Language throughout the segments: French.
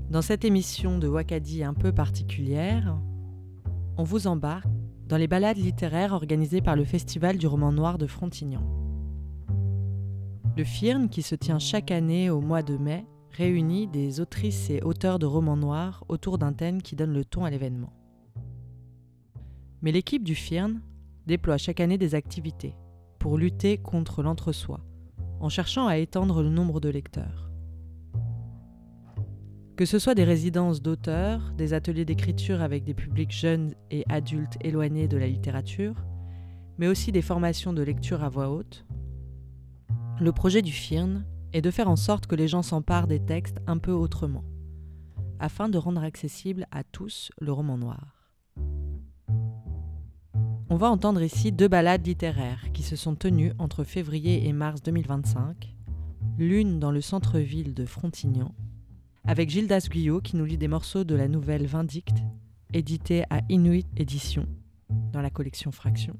Dans cette émission de Wacadie un peu particulière, on vous embarque dans les balades littéraires organisées par le Festival du roman noir de Frontignan. Le FIRN, qui se tient chaque année au mois de mai, réunit des autrices et auteurs de romans noirs autour d'un thème qui donne le ton à l'événement. Mais l'équipe du FIRN déploie chaque année des activités pour lutter contre l'entre-soi, en cherchant à étendre le nombre de lecteurs. Que ce soit des résidences d'auteurs, des ateliers d'écriture avec des publics jeunes et adultes éloignés de la littérature, mais aussi des formations de lecture à voix haute, le projet du FIRN est de faire en sorte que les gens s'emparent des textes un peu autrement, afin de rendre accessible à tous le roman noir. On va entendre ici 2 balades littéraires qui se sont tenues entre février et mars 2025, l'une dans le centre-ville de Frontignan, avec Gildas Guyot qui nous lit des morceaux de la nouvelle Vindicte, éditée à Inuit Éditions, dans la collection Fraction.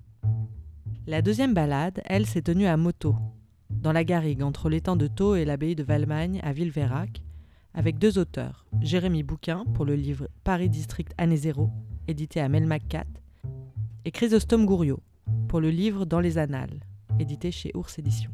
La deuxième balade, elle, s'est tenue à Moto, dans la garrigue entre l'étang de Thau et l'abbaye de Valmagne à Villeveyrac, avec 2 auteurs, Jérémy Bouquin pour le livre Paris District Année Zéro, édité à Melmac 4, et Chrysostome Gouriot pour le livre Dans les Annales, édité chez Ours Éditions.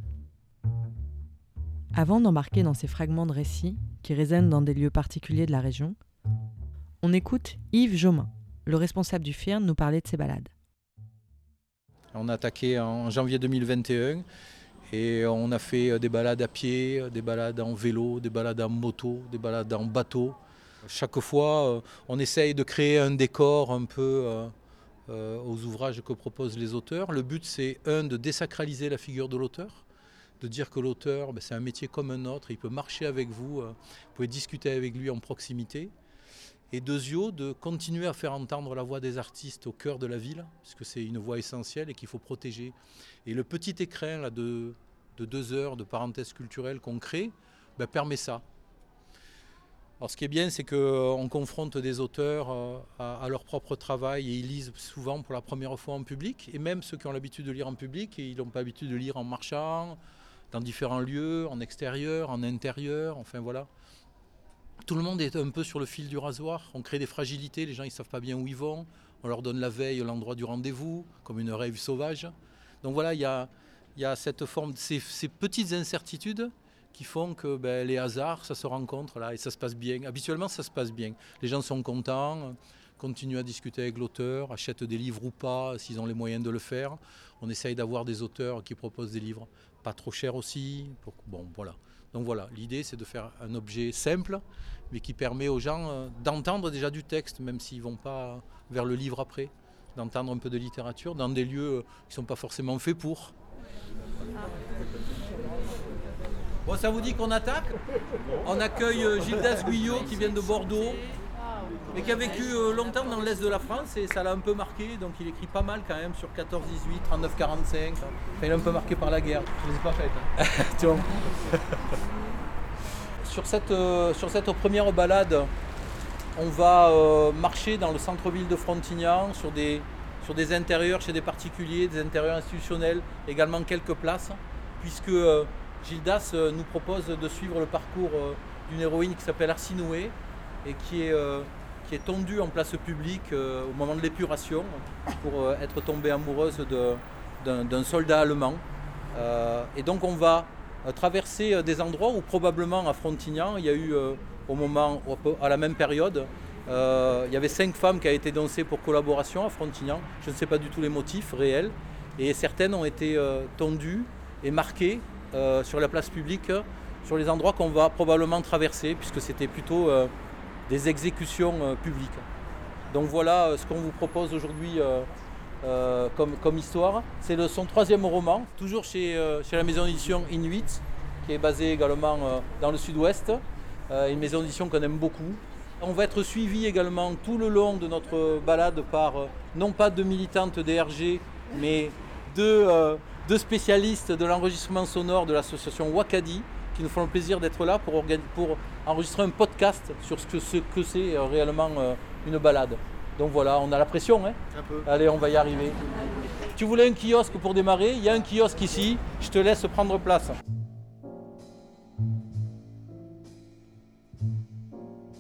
Avant d'embarquer dans ces fragments de récits qui résonnent dans des lieux particuliers de la région, on écoute Yves Jomain, le responsable du FIRN, nous parler de ses balades. On a attaqué en janvier 2021 et on a fait des balades à pied, des balades en vélo, des balades en moto, des balades en bateau. Chaque fois, on essaye de créer un décor un peu aux ouvrages que proposent les auteurs. Le but, c'est de désacraliser la figure de l'auteur, de dire que l'auteur, c'est un métier comme un autre, il peut marcher avec vous, vous pouvez discuter avec lui en proximité. Et deuxièmement, de continuer à faire entendre la voix des artistes au cœur de la ville, puisque c'est une voix essentielle et qu'il faut protéger. Et le petit écrin là, de 2 heures de parenthèse culturelle qu'on crée permet ça. Alors ce qui est bien, c'est qu'on confronte des auteurs à leur propre travail et ils lisent souvent pour la première fois en public. Et même ceux qui ont l'habitude de lire en public, ils n'ont pas l'habitude de lire en marchant, dans différents lieux, en extérieur, en intérieur, enfin voilà. Tout le monde est un peu sur le fil du rasoir, on crée des fragilités, les gens ne savent pas bien où ils vont, on leur donne la veille l'endroit du rendez-vous, comme une rêve sauvage. Donc voilà, il y a cette forme, ces petites incertitudes qui font que les hasards, ça se rencontre là et ça se passe bien. Habituellement, ça se passe bien. Les gens sont contents, continuent à discuter avec l'auteur, achètent des livres ou pas, s'ils ont les moyens de le faire. On essaye d'avoir des auteurs qui proposent des livres pas trop chers aussi. Bon, voilà. Donc voilà, l'idée c'est de faire un objet simple, mais qui permet aux gens d'entendre déjà du texte, même s'ils ne vont pas vers le livre après, d'entendre un peu de littérature dans des lieux qui ne sont pas forcément faits pour. Bon, ça vous dit qu'on attaque ? On accueille Gildas Guyot qui vient de Bordeaux et qui a vécu longtemps dans l'Est de la France et ça l'a un peu marqué, donc il écrit pas mal quand même sur 14-18, 39-45. Enfin, il est un peu marqué par la guerre. Je ne les ai pas faites. Hein. Sur cette première balade, on va marcher dans le centre-ville de Frontignan, sur des intérieurs chez des particuliers, des intérieurs institutionnels, également quelques places, puisque Gildas nous propose de suivre le parcours d'une héroïne qui s'appelle Arsinoé et qui est tondue en place publique au moment de l'épuration pour être tombée amoureuse d'un soldat allemand. Et donc on va traverser des endroits où probablement à Frontignan, il y a eu à la même période, il y avait 5 femmes qui avaient été dénoncées pour collaboration à Frontignan. Je ne sais pas du tout les motifs réels. Et certaines ont été tondues et marquées sur la place publique, sur les endroits qu'on va probablement traverser, puisque c'était plutôt des exécutions publiques. Donc voilà ce qu'on vous propose aujourd'hui comme histoire. C'est son 3e roman, toujours chez la maison d'édition Inuit, qui est basée également dans le sud-ouest, une maison d'édition qu'on aime beaucoup. On va être suivi également tout le long de notre balade par, non pas 2 militantes DRG, mais 2 spécialistes de l'enregistrement sonore de l'association Wacadie, qui nous font le plaisir d'être là pour enregistrer un podcast sur ce que c'est réellement une balade. Donc voilà, on a la pression, hein ? Un peu. Allez, on va y arriver. Tu voulais un kiosque pour démarrer, il y a un kiosque ici, je te laisse prendre place.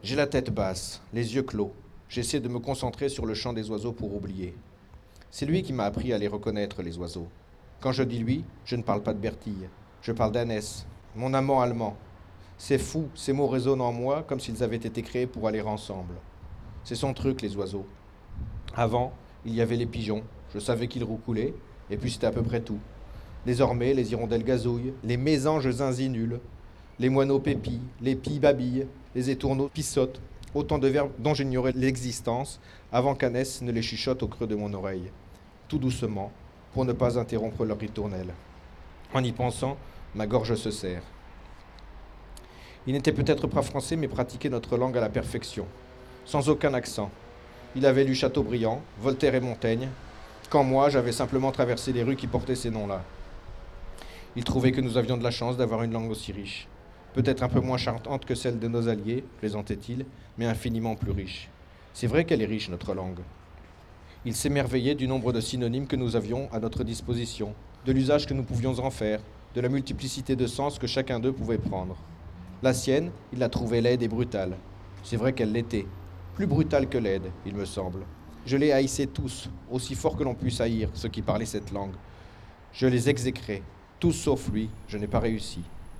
J'ai la tête basse, les yeux clos. J'essaie de me concentrer sur le chant des oiseaux pour oublier. C'est lui qui m'a appris à les reconnaître, les oiseaux. Quand je dis lui, je ne parle pas de Bertille. Je parle d'Annès, mon amant allemand. C'est fou, ces mots résonnent en moi comme s'ils avaient été créés pour aller ensemble. C'est son truc, les oiseaux. Avant, il y avait les pigeons. Je savais qu'ils roucoulaient, et puis c'était à peu près tout. Désormais, les hirondelles gazouillent, les mésanges zinzinulent, les moineaux pépillent, les pies babillent, les étourneaux pissotent. Autant de verbes dont j'ignorais l'existence avant qu'Annès ne les chuchote au creux de mon oreille. Tout doucement, pour ne pas interrompre leur ritournelle. En y pensant, ma gorge se serre. Il n'était peut-être pas français, mais pratiquait notre langue à la perfection, sans aucun accent. Il avait lu Chateaubriand, Voltaire et Montaigne, quand moi, j'avais simplement traversé les rues qui portaient ces noms-là. Il trouvait que nous avions de la chance d'avoir une langue aussi riche. Peut-être un peu moins charmante que celle de nos alliés, plaisantait-il, mais infiniment plus riche. C'est vrai qu'elle est riche, notre langue. Il s'émerveillait du nombre de synonymes que nous avions à notre disposition, de l'usage que nous pouvions en faire, de la multiplicité de sens que chacun d'eux pouvait prendre. La sienne, il la trouvait laide et brutale. C'est vrai qu'elle l'était. Plus brutale que laide, il me semble. Je les haïssais tous, aussi fort que l'on puisse haïr ceux qui parlaient cette langue. Je les exécrais, tous sauf lui, je n'ai pas réussi.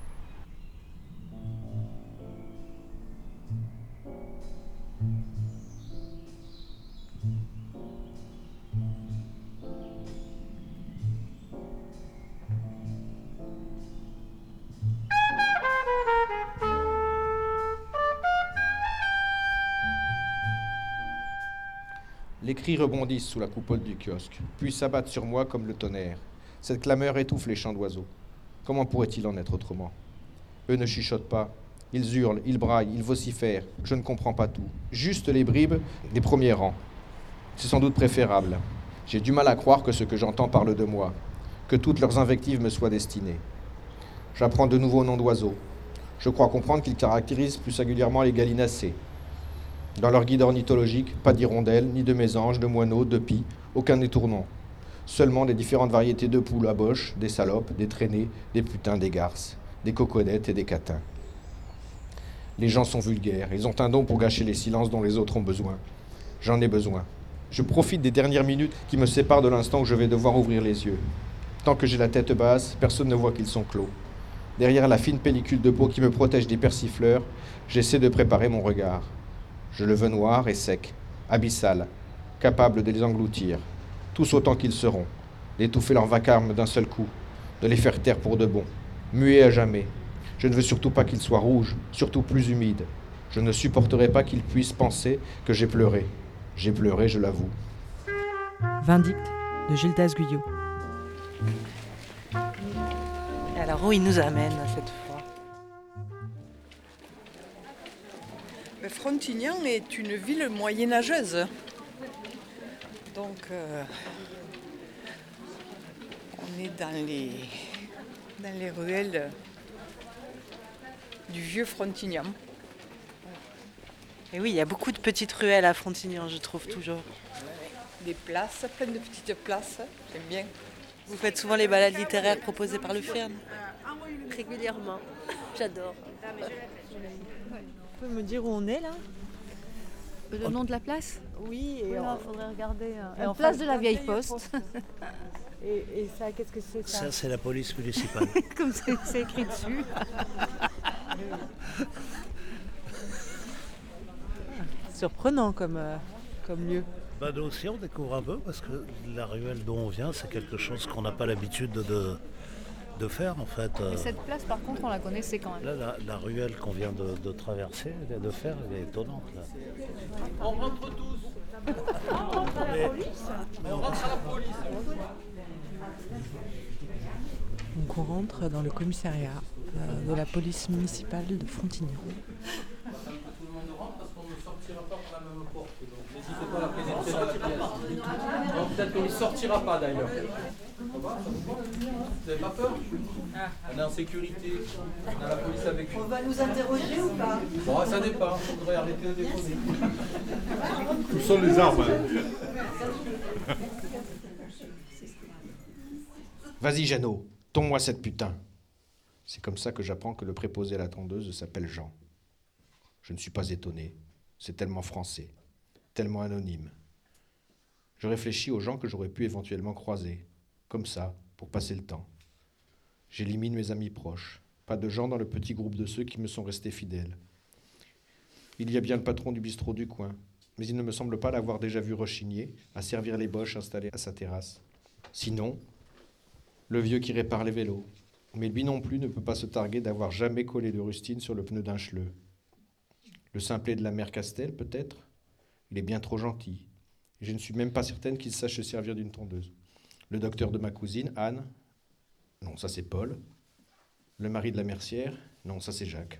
Les cris rebondissent sous la coupole du kiosque, puis s'abattent sur moi comme le tonnerre. Cette clameur étouffe les chants d'oiseaux. Comment pourrait-il en être autrement? Eux ne chuchotent pas. Ils hurlent, ils braillent, ils vocifèrent. Je ne comprends pas tout. Juste les bribes des premiers rangs. C'est sans doute préférable. J'ai du mal à croire que ce que j'entends parle de moi, que toutes leurs invectives me soient destinées. J'apprends de nouveaux noms d'oiseaux. Je crois comprendre qu'ils caractérisent plus singulièrement les gallinacés. Dans leur guide ornithologique, pas d'hirondelles, ni de mésanges, de moineaux, de pies, aucun étourneau. Seulement des différentes variétés de poules à boches, des salopes, des traînées, des putains, des garces, des coconettes et des catins. Les gens sont vulgaires, ils ont un don pour gâcher les silences dont les autres ont besoin. J'en ai besoin. Je profite des dernières minutes qui me séparent de l'instant où je vais devoir ouvrir les yeux. Tant que j'ai la tête basse, personne ne voit qu'ils sont clos. Derrière la fine pellicule de peau qui me protège des persifleurs, j'essaie de préparer mon regard. Je le veux noir et sec, abyssal, capable de les engloutir, tous autant qu'ils seront, d'étouffer leur vacarme d'un seul coup, de les faire taire pour de bon, muets à jamais. Je ne veux surtout pas qu'ils soient rouges, surtout plus humides. Je ne supporterai pas qu'ils puissent penser que j'ai pleuré. J'ai pleuré, je l'avoue. Vindicte de Gildas Guyot. Et alors où il nous amène cette fois? Frontignan est une ville moyenâgeuse. Donc, on est dans les ruelles du vieux Frontignan. Et oui, il y a beaucoup de petites ruelles à Frontignan, je trouve toujours. Des places, plein de petites places, j'aime bien. Vous faites souvent les balades littéraires proposées par le Fern? Régulièrement, j'adore. Vous pouvez me dire où on est là? Le nom de la place? Oui, Il faudrait regarder. et en Place face de la Vieille Poste. Et ça, qu'est-ce que c'est ça? Ça, c'est la police municipale. Comme c'est écrit dessus. Surprenant comme lieu. Bah, nous aussi, on découvre un peu parce que la ruelle dont on vient, c'est quelque chose qu'on n'a pas l'habitude de faire en fait. Et cette place, par contre, on la connaissait quand même. Là, la ruelle qu'on vient de traverser, de faire, elle est étonnante. Là. On rentre tous. Mais on rentre à la police. Donc on rentre dans le commissariat de la police municipale de Frontignan. Tout le monde rentre parce qu'on ne sortira pas par la même porte. Donc n'hésitez pas à pénétrer dans la pièce. Non, peut-être qu'on ne sortira pas d'ailleurs. Vous n'avez pas peur? On est en sécurité. On a la police avec nous. On va nous interroger ou pas? Bon, ça dépend. Il faudrait arrêter de déconner. Où sont les armes? Vas-y, Jeannot, tombe-moi cette putain. C'est comme ça que j'apprends que le préposé à la tondeuse s'appelle Jean. Je ne suis pas étonné. C'est tellement français, tellement anonyme. Je réfléchis aux gens que j'aurais pu éventuellement croiser, comme ça, pour passer le temps. J'élimine mes amis proches. Pas de gens dans le petit groupe de ceux qui me sont restés fidèles. Il y a bien le patron du bistrot du coin, mais il ne me semble pas l'avoir déjà vu rechigner à servir les boches installées à sa terrasse. Sinon, le vieux qui répare les vélos. Mais lui non plus ne peut pas se targuer d'avoir jamais collé de rustine sur le pneu d'un chleu. Le simplet de la mère Castel, peut-être? Il est bien trop gentil. Et je ne suis même pas certaine qu'il sache se servir d'une tondeuse. Le docteur de ma cousine, Anne? Non, ça c'est Paul. Le mari de la mercière? Non, ça c'est Jacques.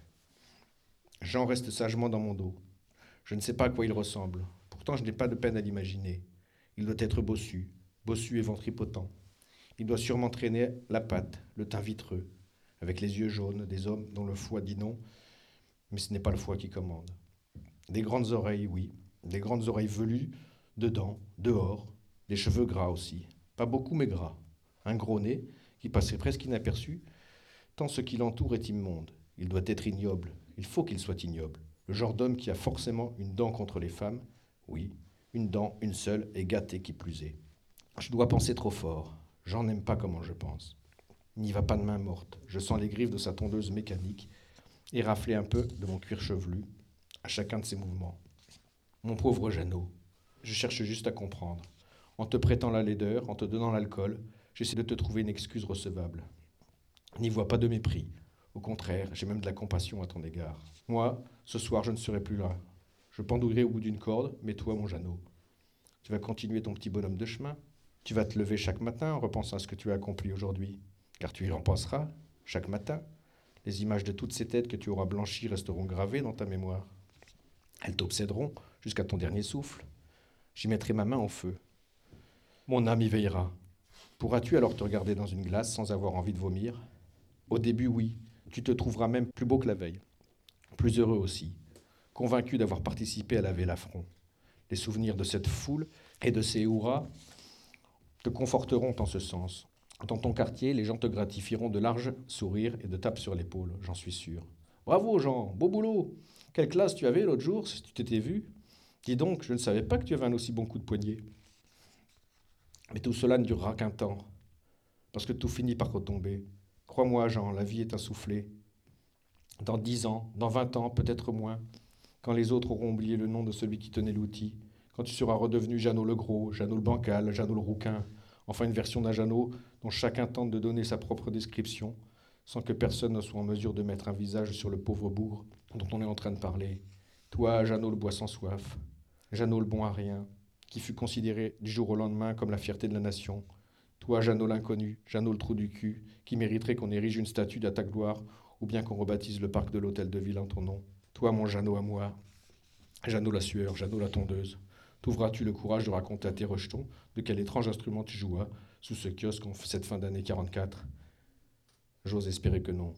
Jean reste sagement dans mon dos. Je ne sais pas à quoi il ressemble. Pourtant, je n'ai pas de peine à l'imaginer. Il doit être bossu et ventripotent. Il doit sûrement traîner la patte, le teint vitreux, avec les yeux jaunes des hommes dont le foie dit non, mais ce n'est pas le foie qui commande. Des grandes oreilles, oui, des grandes oreilles velues, dedans, dehors, des cheveux gras aussi, pas beaucoup mais gras, un gros nez qui passerait presque inaperçu, tant ce qui l'entoure est immonde. Il doit être ignoble, il faut qu'il soit ignoble, le genre d'homme qui a forcément une dent contre les femmes, oui, une dent, une seule, et gâtée qui plus est. Je dois penser trop fort. J'en n'aime pas comment je pense. Il n'y va pas de main morte. Je sens les griffes de sa tondeuse mécanique et rafler un peu de mon cuir chevelu à chacun de ses mouvements. Mon pauvre Jeannot, je cherche juste à comprendre. En te prêtant la laideur, en te donnant l'alcool, j'essaie de te trouver une excuse recevable. N'y vois pas de mépris. Au contraire, j'ai même de la compassion à ton égard. Moi, ce soir, je ne serai plus là. Je pendouillerai au bout d'une corde, mais toi, mon Jeannot, tu vas continuer ton petit bonhomme de chemin. Tu vas te lever chaque matin en repensant à ce que tu as accompli aujourd'hui, car tu y repenseras chaque matin. Les images de toutes ces têtes que tu auras blanchies resteront gravées dans ta mémoire. Elles t'obséderont jusqu'à ton dernier souffle. J'y mettrai ma main au feu. Mon âme y veillera. Pourras-tu alors te regarder dans une glace sans avoir envie de vomir? Au début, oui. Tu te trouveras même plus beau que la veille. Plus heureux aussi. Convaincu d'avoir participé à laver l'affront. Les souvenirs de cette foule et de ces hurrahs te conforteront en ce sens. Dans ton quartier, les gens te gratifieront de larges sourires et de tapes sur l'épaule, j'en suis sûr. Bravo Jean, beau boulot. Quelle classe tu avais l'autre jour, si tu t'étais vu? Dis donc, je ne savais pas que tu avais un aussi bon coup de poignet. Mais tout cela ne durera qu'un temps, parce que tout finit par retomber. Crois-moi Jean, la vie est un soufflet. Dans 10 ans, dans 20 ans, peut-être moins, quand les autres auront oublié le nom de celui qui tenait l'outil, quand tu seras redevenu Jeannot le Gros, Jeannot le Bancal, Jeannot le Rouquin, enfin une version d'un Jeannot dont chacun tente de donner sa propre description, sans que personne ne soit en mesure de mettre un visage sur le pauvre bougre dont on est en train de parler. Toi, Jeannot le bois sans soif, Jeannot le bon à rien, qui fut considéré du jour au lendemain comme la fierté de la nation. Toi, Jeannot l'inconnu, Jeannot le trou du cul, qui mériterait qu'on érige une statue à ta gloire, ou bien qu'on rebaptise le parc de l'hôtel de ville en ton nom. Toi, mon Jeannot à moi, Jeannot la sueur, Jeannot la tondeuse. Trouveras-tu le courage de raconter à tes rejetons de quel étrange instrument tu jouas sous ce kiosque en cette fin d'année 44? J'ose espérer que non.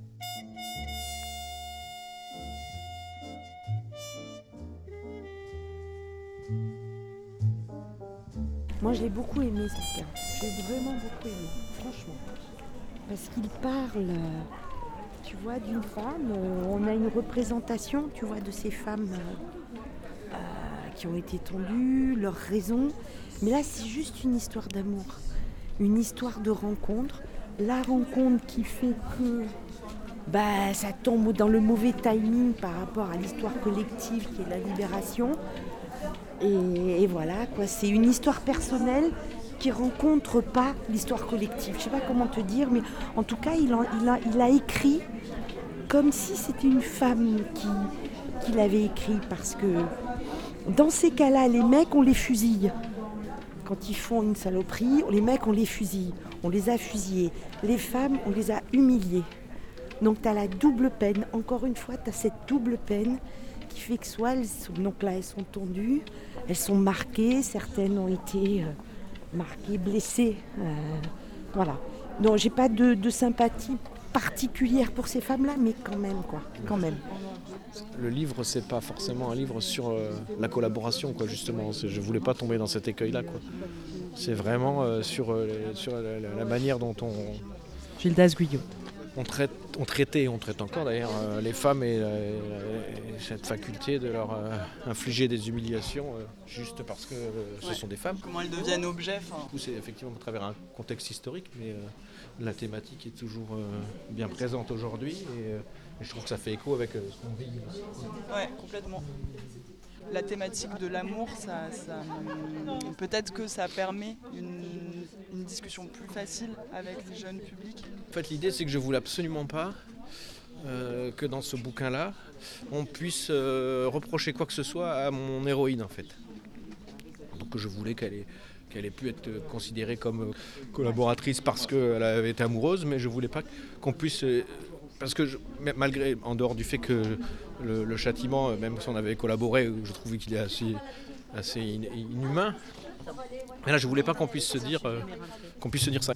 Moi, je l'ai beaucoup aimé, ce gars. J'ai vraiment beaucoup aimé, franchement. Parce qu'il parle, tu vois, d'une femme. On a une représentation, tu vois, de ces femmes qui ont été tendues, leurs raisons. Mais là, c'est juste une histoire d'amour, une histoire de rencontre. La rencontre qui fait que ça tombe dans le mauvais timing par rapport à l'histoire collective qui est la libération. Et voilà, quoi. C'est une histoire personnelle qui rencontre pas l'histoire collective. Je sais pas comment te dire, mais en tout cas, il a écrit comme si c'était une femme qui l'avait écrit, parce que dans ces cas-là, les mecs, on les fusille. Quand ils font une saloperie, les mecs, on les fusille. On les a fusillés. Les femmes, on les a humiliées. Donc tu as la double peine. Encore une fois, tu as cette double peine qui fait que soit elles sont tendues, elles sont marquées, certaines ont été marquées, blessées. Voilà. Donc j'ai pas de sympathie particulière pour ces femmes-là, mais quand même, quoi. Quand même. Le livre, c'est pas forcément un livre sur la collaboration, quoi, justement. Je voulais pas tomber dans cet écueil-là, quoi. C'est vraiment sur la manière dont on... Gildas Guyot. on traite encore d'ailleurs les femmes et cette faculté de leur infliger des humiliations juste parce que ce sont des femmes. Comment elles deviennent objets. C'est effectivement à travers un contexte historique, mais la thématique est toujours bien présente aujourd'hui et je trouve que ça fait écho avec ce qu'on vit ici. Ouais, complètement. La thématique de l'amour, peut-être que ça permet une discussion plus facile avec les jeunes publics. En fait, l'idée, c'est que je ne voulais absolument pas que dans ce bouquin-là, on puisse reprocher quoi que ce soit à mon héroïne, en fait. Donc je voulais qu'elle ait pu être considérée comme collaboratrice parce qu'elle avait été amoureuse, mais je ne voulais pas qu'on puisse... Parce que malgré, en dehors du fait que le châtiment, même si on avait collaboré, je trouvais qu'il est assez inhumain, mais là je voulais pas qu'on puisse se dire ça.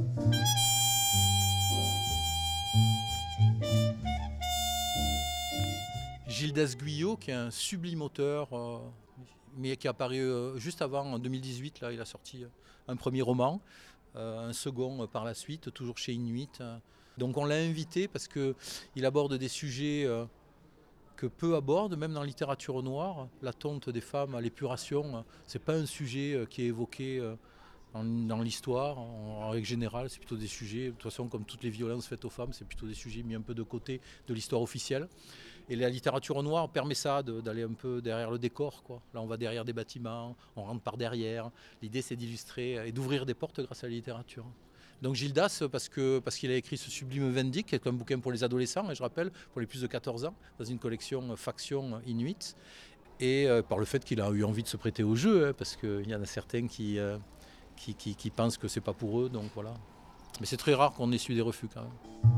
Gildas Guyot, qui est un sublime auteur, mais qui est apparu juste avant, en 2018, là, il a sorti un premier roman, un second par la suite, toujours chez Inuit. Donc on l'a invité parce qu'il aborde des sujets que peu abordent, même dans la littérature noire. La tonte des femmes, l'épuration, c'est pas un sujet qui est évoqué dans l'histoire. En règle générale, c'est plutôt des sujets, de toute façon comme toutes les violences faites aux femmes, c'est plutôt des sujets mis un peu de côté de l'histoire officielle. Et la littérature noire permet ça, d'aller un peu derrière le décor, quoi. Là on va derrière des bâtiments, on rentre par derrière. L'idée c'est d'illustrer et d'ouvrir des portes grâce à la littérature. Donc Gildas, parce qu'il a écrit ce sublime Vendik, qui est un bouquin pour les adolescents, et je rappelle, pour les plus de 14 ans, dans une collection Faction Inuit, et par le fait qu'il a eu envie de se prêter au jeu, parce qu'il y en a certains qui pensent que c'est pas pour eux, donc voilà. Mais c'est très rare qu'on essuie des refus quand même.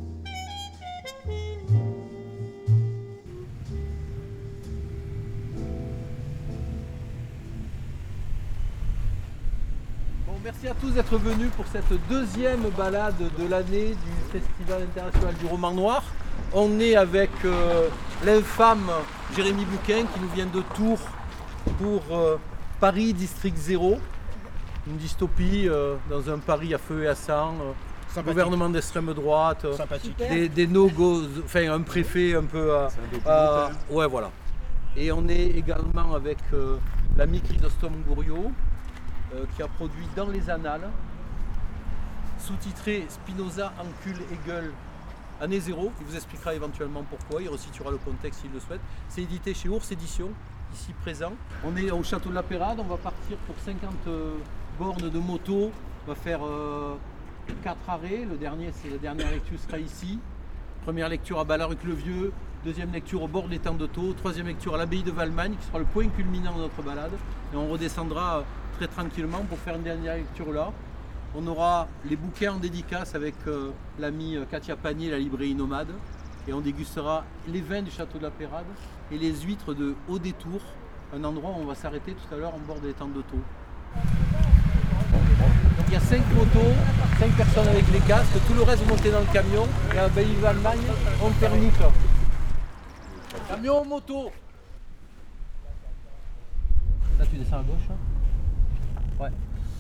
Merci à tous d'être venus pour cette deuxième balade de l'année du Festival international du roman noir. On est avec l'infâme Jérémy Bouquin qui nous vient de Tours pour Paris District 0, une dystopie dans un Paris à feu et à sang, gouvernement d'extrême droite, des no-go, enfin un préfet un peu ouais voilà. Et on est également avec l'ami Chrysostome Gouriot, qui a produit Dans les Annales, sous-titré Spinoza, encule Hegel, année 0. Il vous expliquera éventuellement pourquoi, il resituera le contexte s'il le souhaite. C'est édité chez Ours Éditions, ici présent. On est au château de la Pérade, on va partir pour 50 bornes de moto. On va faire 4 arrêts. Le dernier, c'est la dernière lecture sera ici. Première lecture à Ballaruc-le-Vieux, deuxième lecture au bord des Temps de Thau, troisième lecture à l'abbaye de Valmagne, qui sera le point culminant de notre balade. Et on redescendra très tranquillement pour faire une dernière lecture là. On aura les bouquins en dédicace avec l'amie Katia Panier, la librairie Nomade, et on dégustera les vins du château de la Pérade et les huîtres de Haut Détour, un endroit où on va s'arrêter tout à l'heure en bord des Temps de Thau. Donc il y a 5 motos, 5 personnes avec les casques, tout le reste monté dans le camion, et à l'abbaye de Valmagne, on pernique. Camion, moto. Là tu descends à gauche. Hein. Ouais.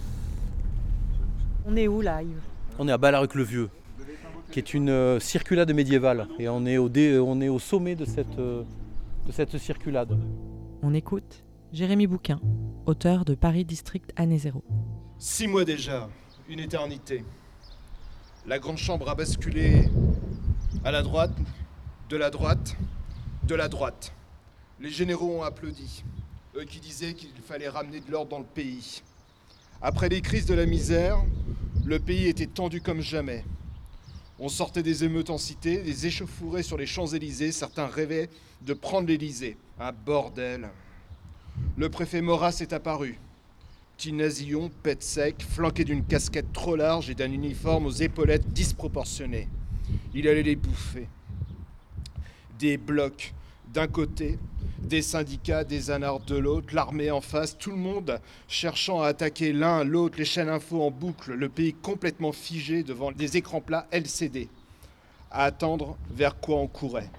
On est où là, Yves ? On est à Ballaruc-le-Vieux, qui est une circulade médiévale. Et on est au sommet de cette circulade. On écoute Jérémy Bouquin, auteur de Paris District année 0. 6 mois déjà, une éternité. La grande chambre a basculé à la droite, de la droite, de la droite. Les généraux ont applaudi, eux qui disaient qu'il fallait ramener de l'ordre dans le pays. Après les crises de la misère, le pays était tendu comme jamais. On sortait des émeutes en cité, des échauffourées sur les Champs-Élysées, certains rêvaient de prendre l'Élysée. Un bordel. Le préfet Maurras est apparu. Petit nasillon, pète sec, flanqué d'une casquette trop large et d'un uniforme aux épaulettes disproportionnées. Il allait les bouffer. Des blocs d'un côté, des syndicats, des anards de l'autre, l'armée en face, tout le monde cherchant à attaquer l'un, l'autre, les chaînes info en boucle, le pays complètement figé devant des écrans plats LCD, à attendre vers quoi on courait.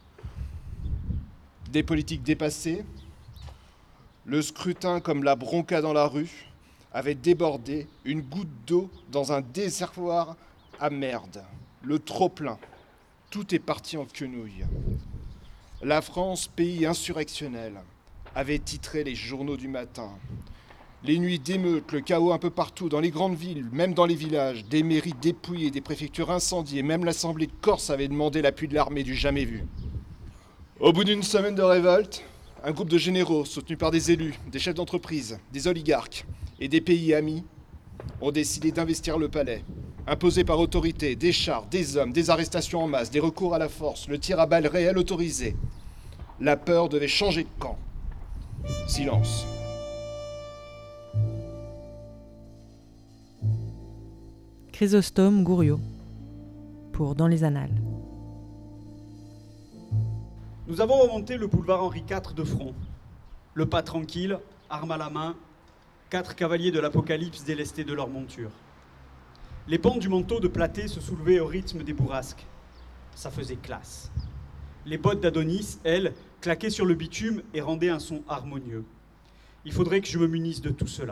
Des politiques dépassées, le scrutin comme la bronca dans la rue avait débordé, une goutte d'eau dans un déserroir à merde. le trop-plein. Tout est parti en quenouille. La France, pays insurrectionnel, avait titré les journaux du matin. Les nuits d'émeutes, le chaos un peu partout, dans les grandes villes, même dans les villages, des mairies dépouillées, des préfectures incendiées, même l'Assemblée de Corse avait demandé l'appui de l'armée du jamais vu. Au bout d'une semaine de révolte, un groupe de généraux, soutenus par des élus, des chefs d'entreprise, des oligarques et des pays amis, ont décidé d'investir le palais. Imposé par autorité, des chars, des hommes, des arrestations en masse, des recours à la force, le tir à balles réel autorisé. La peur devait changer de camp. Silence. Chrysostome Gouriot, pour Dans les Annales. Nous avons remonté le boulevard Henri IV de front. Le pas tranquille, arme à la main, 4 cavaliers de l'Apocalypse délestés de leur monture. Les pans du manteau de Platée se soulevaient au rythme des bourrasques. Ça faisait classe. Les bottes d'Adonis, elles, claquaient sur le bitume et rendaient un son harmonieux. Il faudrait que je me munisse de tout cela.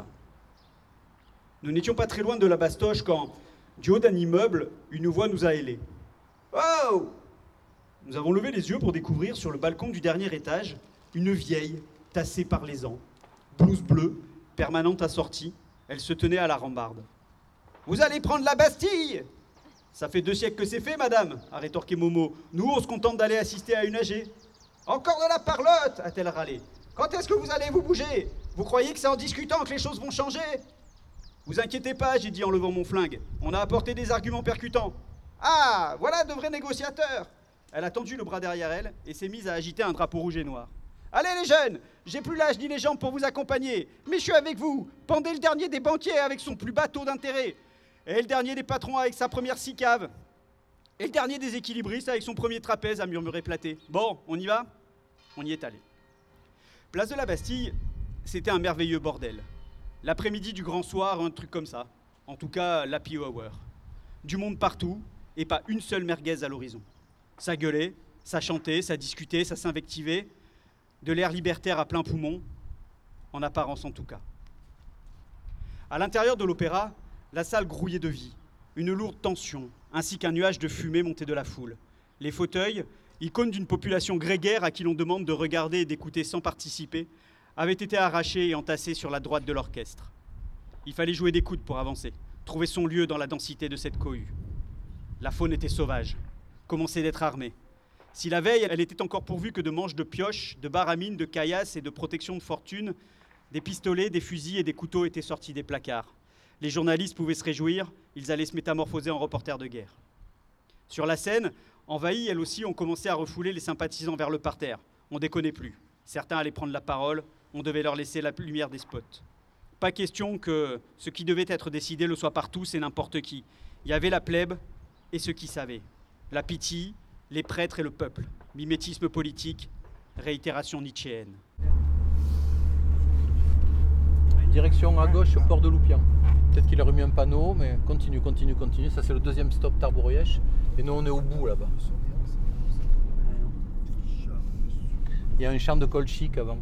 Nous n'étions pas très loin de la Bastoche quand, du haut d'un immeuble, une voix nous a hélés. « Oh !» Nous avons levé les yeux pour découvrir sur le balcon du dernier étage une vieille, tassée par les ans, blouse bleue, permanente assortie. Elle se tenait à la rambarde. « Vous allez prendre la Bastille !»« Ça fait 2 siècles que c'est fait, madame !» a rétorqué Momo. « Nous, on se contente d'aller assister à une AG. »« Encore de la parlotte !» a-t-elle râlé. « Quand est-ce que vous allez vous bouger ? Vous croyez que c'est en discutant que les choses vont changer ? » « Vous inquiétez pas, j'ai dit en levant mon flingue. On a apporté des arguments percutants. »« Ah, voilà de vrais négociateurs !» Elle a tendu le bras derrière elle et s'est mise à agiter un drapeau rouge et noir. « Allez les jeunes, j'ai plus l'âge ni les jambes pour vous accompagner, mais je suis avec vous. Pendez le dernier des banquiers avec son plus bas taux d'intérêt. Et le dernier des patrons avec sa première cicave. Et le dernier des équilibristes avec son premier trapèze, a murmuré Platée. Bon, on y va ? On y est allé. Place de la Bastille, c'était un merveilleux bordel. L'après-midi du grand soir, un truc comme ça. En tout cas, l'happy hour. Du monde partout, et pas une seule merguez à l'horizon. Ça gueulait, ça chantait, ça discutait, ça s'invectivait. De l'air libertaire à plein poumon, en apparence en tout cas. À l'intérieur de l'opéra, la salle grouillait de vie. Une lourde tension, ainsi qu'un nuage de fumée monté de la foule. Les fauteuils, icônes d'une population grégaire à qui l'on demande de regarder et d'écouter sans participer, avaient été arrachés et entassés sur la droite de l'orchestre. Il fallait jouer des coudes pour avancer, trouver son lieu dans la densité de cette cohue. La faune était sauvage, commençait d'être armée. Si la veille, elle était encore pourvue que de manches de pioches, de baramines, de caillasses et de protections de fortune, des pistolets, des fusils et des couteaux étaient sortis des placards. Les journalistes pouvaient se réjouir, ils allaient se métamorphoser en reporters de guerre. Sur la scène, envahis, elles aussi, ont commencé à refouler les sympathisants vers le parterre. On déconnait plus. Certains allaient prendre la parole, on devait leur laisser la lumière des spots. Pas question que ce qui devait être décidé le soit par tous et n'importe qui. Il y avait la plèbe et ceux qui savaient. La pitié, les prêtres et le peuple. Mimétisme politique, réitération nietzschéenne. Direction à gauche, port de Loupian. Peut-être qu'il a remis un panneau, mais continue. Ça, c'est le 2e stop Tarbes-Rièche. Et nous, on est au bout, là-bas. Il y a un champ de colchique avant.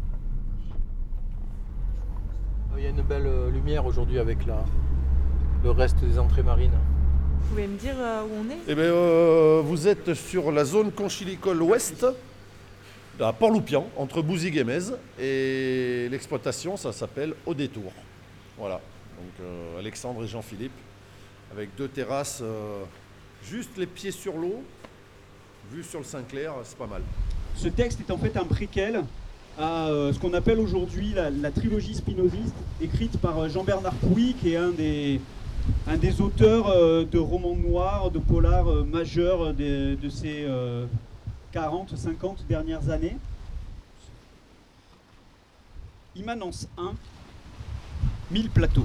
Il y a une belle lumière aujourd'hui avec le reste des entrées marines. Vous pouvez me dire où on est ? Eh bien, vous êtes sur la zone conchylicole ouest, à Port-Loupian, entre Bouzigues et Metz. Et l'exploitation, ça s'appelle Au Détour. Voilà. Donc Alexandre et Jean-Philippe, avec 2 terrasses, juste les pieds sur l'eau, vue sur le Saint-Clair, c'est pas mal. Ce texte est en fait un préquel à ce qu'on appelle aujourd'hui la trilogie spinoziste, écrite par Jean-Bernard Pouy, qui est un des auteurs de romans noirs, de polars majeurs de ces 40-50 dernières années. Immanence 1, 1000 plateaux.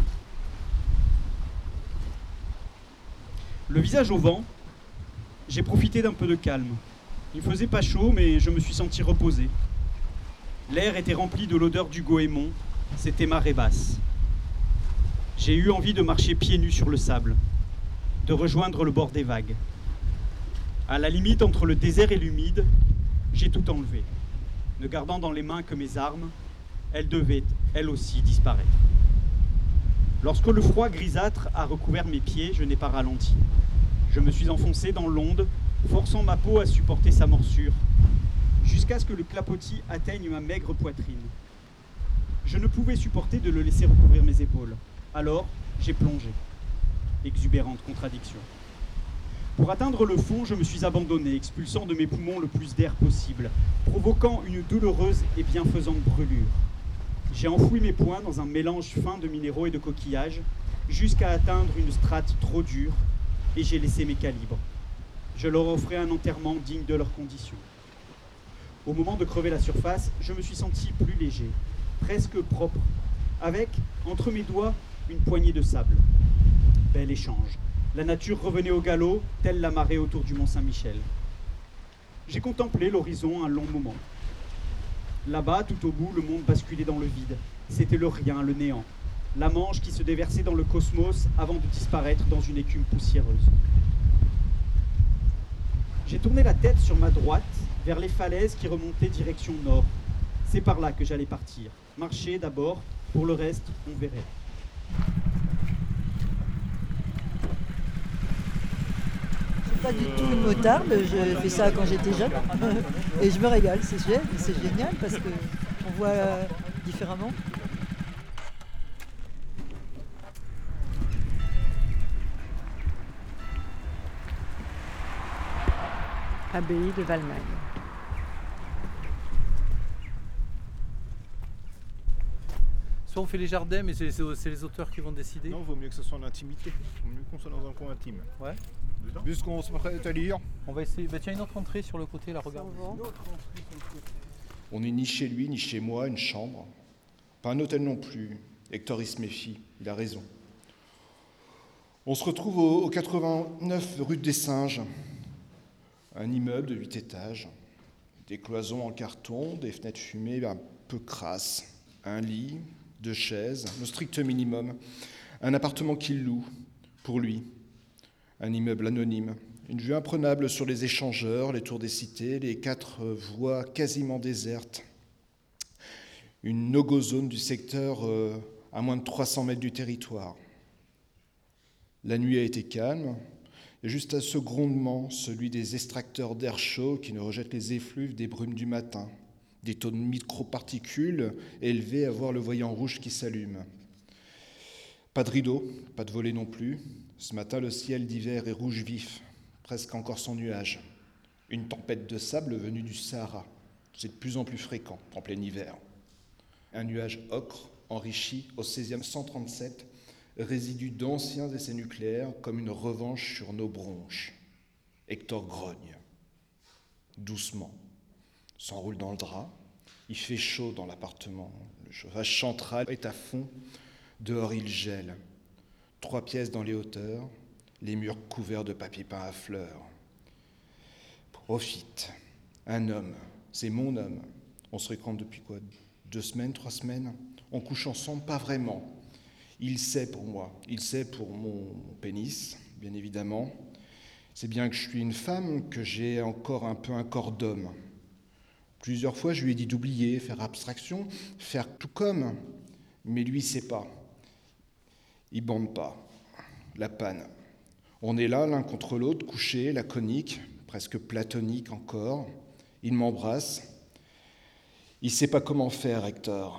Le visage au vent, j'ai profité d'un peu de calme. Il ne faisait pas chaud, mais je me suis senti reposé. L'air était rempli de l'odeur du goémon, c'était marée basse. J'ai eu envie de marcher pieds nus sur le sable, de rejoindre le bord des vagues. À la limite entre le désert et l'humide, j'ai tout enlevé, ne gardant dans les mains que mes armes. Elles devaient, elles aussi, disparaître. Lorsque le froid grisâtre a recouvert mes pieds, je n'ai pas ralenti. Je me suis enfoncé dans l'onde, forçant ma peau à supporter sa morsure, jusqu'à ce que le clapotis atteigne ma maigre poitrine. Je ne pouvais supporter de le laisser recouvrir mes épaules. Alors, j'ai plongé. Exubérante contradiction. Pour atteindre le fond, je me suis abandonné, expulsant de mes poumons le plus d'air possible, provoquant une douloureuse et bienfaisante brûlure. J'ai enfoui mes poings dans un mélange fin de minéraux et de coquillages, jusqu'à atteindre une strate trop dure, et j'ai laissé mes calibres. Je leur offrais un enterrement digne de leurs conditions. Au moment de crever la surface, je me suis senti plus léger, presque propre, avec, entre mes doigts, une poignée de sable. Bel échange. La nature revenait au galop, telle la marée autour du Mont Saint-Michel. J'ai contemplé l'horizon un long moment. Là-bas, tout au bout, le monde basculait dans le vide. C'était le rien, le néant. La Manche qui se déversait dans le cosmos avant de disparaître dans une écume poussiéreuse. J'ai tourné la tête sur ma droite, vers les falaises qui remontaient direction nord. C'est par là que j'allais partir. Marcher d'abord, pour le reste, on verrait. Pas du tout une motarde, je fais ça quand j'étais jeune et je me régale, c'est génial parce qu'on voit différemment. Abbaye de Valmagne. Soit on fait les jardins, mais c'est les auteurs qui vont décider. Non, vaut mieux que ce soit en intimité. Vaut mieux qu'on soit dans un coin intime. Ouais. Puisqu'on se prête à lire. On va essayer. Bah tiens, une autre entrée sur le côté, là, regarde. On n'est ni chez lui, ni chez moi, une chambre. Pas un hôtel non plus. Hector, il se méfie. Il a raison. On se retrouve au 89 rue des Singes. Un immeuble de 8 étages. Des cloisons en carton, des fenêtres fumées un peu crasses. Un lit, 2 chaises, le strict minimum. Un appartement qu'il loue, pour lui. Un immeuble anonyme. Une vue imprenable sur les échangeurs, les tours des cités, les 4 voies quasiment désertes. Une no-go zone du secteur à moins de 300 mètres du territoire. La nuit a été calme, et juste un ce grondement, celui des extracteurs d'air chaud qui nous rejettent les effluves des brumes du matin. Des taux de microparticules élevés à voir le voyant rouge qui s'allume. Pas de rideau, pas de volets non plus. Ce matin, le ciel d'hiver est rouge vif, presque encore sans nuages. Une tempête de sable venue du Sahara. C'est de plus en plus fréquent en plein hiver. Un nuage ocre, enrichi au 16e 137, résidu d'anciens essais nucléaires comme une revanche sur nos bronches. Hector grogne. Doucement. S'enroule dans le drap. Il fait chaud dans l'appartement. Le chauffage central est à fond. Dehors, il gèle. 3 pièces dans les hauteurs, les murs couverts de papier peint à fleurs. Profite. Un homme, c'est mon homme. On se fréquente depuis quoi, 2 semaines, 3 semaines? On couche ensemble? Pas vraiment. Il sait pour moi, il sait pour mon pénis, bien évidemment. C'est bien que je suis une femme, que j'ai encore un peu un corps d'homme. Plusieurs fois, je lui ai dit d'oublier, faire abstraction, faire tout comme. Mais lui, il sait pas. Il bande pas. La panne. On est là, l'un contre l'autre, couchés, laconiques, presque platoniques encore. Il m'embrasse. Il sait pas comment faire, Hector.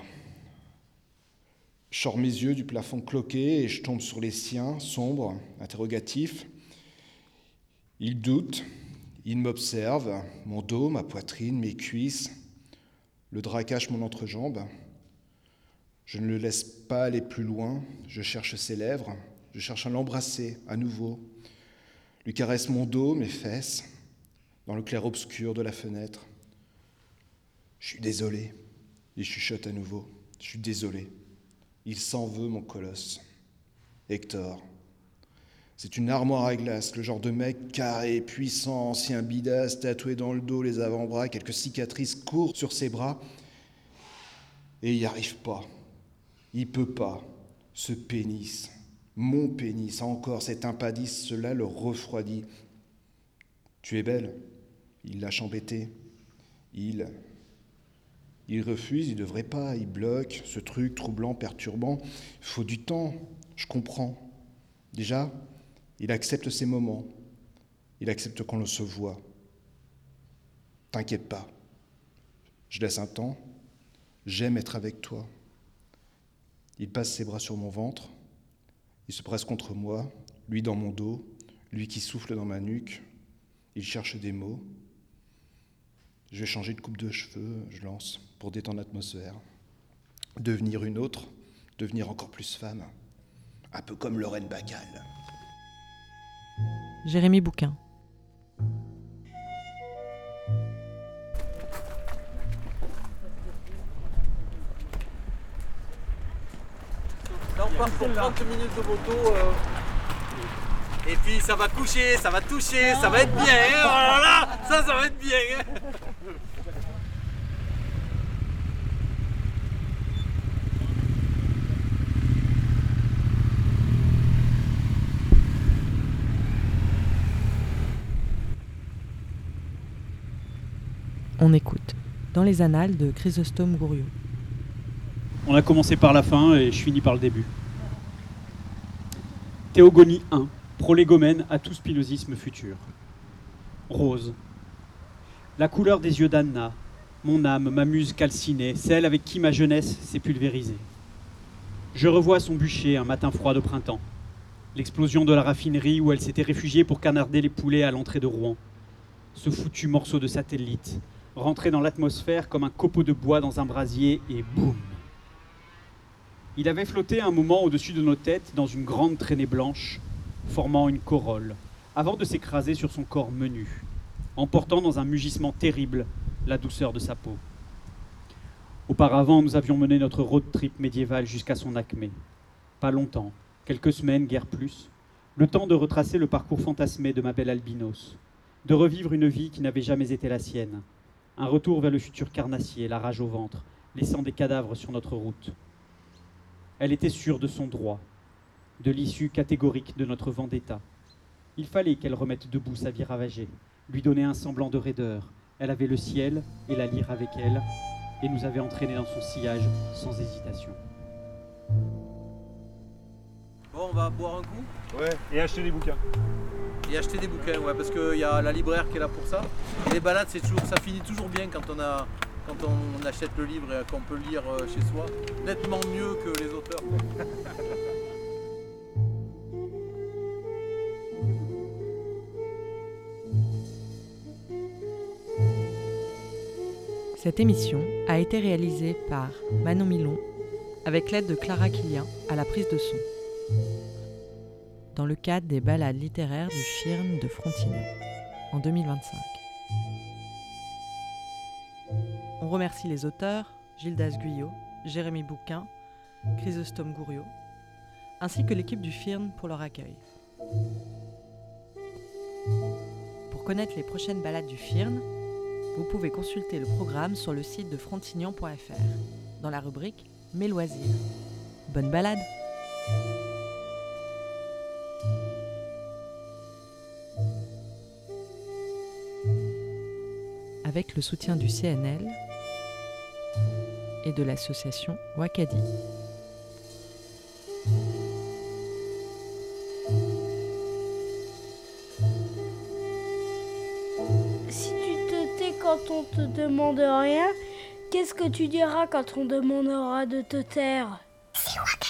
Je sors mes yeux du plafond cloqué et je tombe sur les siens, sombres, interrogatifs. Il doute. Il m'observe, mon dos, ma poitrine, mes cuisses. Le drap cache mon entrejambe. Je ne le laisse pas aller plus loin. Je cherche ses lèvres. Je cherche à l'embrasser à nouveau. Lui caresse mon dos, mes fesses, dans le clair-obscur de la fenêtre. Je suis désolé. Il chuchote à nouveau. Je suis désolé. Il s'en veut, mon colosse. Hector. C'est une armoire à glace, le genre de mec carré, puissant, ancien bidasse, tatoué dans le dos, les avant-bras, quelques cicatrices courtes sur ses bras. Et il n'y arrive pas. Il peut pas. Ce pénis, mon pénis, encore cet impadis, cela le refroidit. Tu es belle. Il lâche embêté. Il refuse, il devrait pas, il bloque, ce truc troublant, perturbant. Il faut du temps, je comprends. Déjà, il accepte ces moments. Il accepte qu'on se voit. T'inquiète pas. Je laisse un temps. J'aime être avec toi. Il passe ses bras sur mon ventre. Il se presse contre moi, lui dans mon dos, lui qui souffle dans ma nuque. Il cherche des mots. Je vais changer de coupe de cheveux, je lance, pour détendre l'atmosphère. Devenir une autre, devenir encore plus femme. Un peu comme Lorraine Bacal. Jérémy Bouquin. Là on part pour 30 minutes de moto. Et puis ça va coucher, ça va toucher, ça va être bien. Hein, voilà, ça va être bien. Hein. On écoute Dans les annales de Chrysostome Gouriot. On a commencé par la fin et je finis par le début. Théogonie 1, prolégomène à tout spinozisme futur. Rose. La couleur des yeux d'Anna, mon âme, ma muse calcinée, celle avec qui ma jeunesse s'est pulvérisée. Je revois son bûcher un matin froid de printemps. L'explosion de la raffinerie où elle s'était réfugiée pour canarder les poulets à l'entrée de Rouen. Ce foutu morceau de satellite, rentré dans l'atmosphère comme un copeau de bois dans un brasier et boum. Il avait flotté un moment au-dessus de nos têtes dans une grande traînée blanche, formant une corolle, avant de s'écraser sur son corps menu, emportant dans un mugissement terrible la douceur de sa peau. Auparavant, nous avions mené notre road trip médiéval jusqu'à son acmé. Pas longtemps, quelques semaines, guère plus, le temps de retracer le parcours fantasmé de ma belle albinos, de revivre une vie qui n'avait jamais été la sienne, un retour vers le futur carnassier, la rage au ventre, laissant des cadavres sur notre route. Elle était sûre de son droit, de l'issue catégorique de notre vendetta. Il fallait qu'elle remette debout sa vie ravagée, lui donner un semblant de raideur. Elle avait le ciel et la lyre avec elle, et nous avait entraînés dans son sillage sans hésitation. Bon, on va boire un coup. Ouais, et acheter des bouquins. Et acheter des bouquins, ouais, parce qu'il y a la libraire qui est là pour ça. Et les balades, ça finit toujours bien quand on achète le livre et qu'on peut le lire chez soi. Nettement mieux que les auteurs. Cette émission a été réalisée par Manon Milon avec l'aide de Clara Quillian à la prise de son, dans le cadre des balades littéraires du FIRN de Frontignan en 2025. On remercie les auteurs Gildas Guyot, Jérémy Bouquin, Chrysostome Gouriot, ainsi que l'équipe du FIRN pour leur accueil. Pour connaître les prochaines balades du FIRN, vous pouvez consulter le programme sur le site de frontignan.fr, dans la rubrique Mes loisirs. Bonne balade! Avec le soutien du CNL et de l'association Wakadi. Si tu te tais quand on te demande rien, qu'est-ce que tu diras quand on demandera de te taire? C'est Wakadi.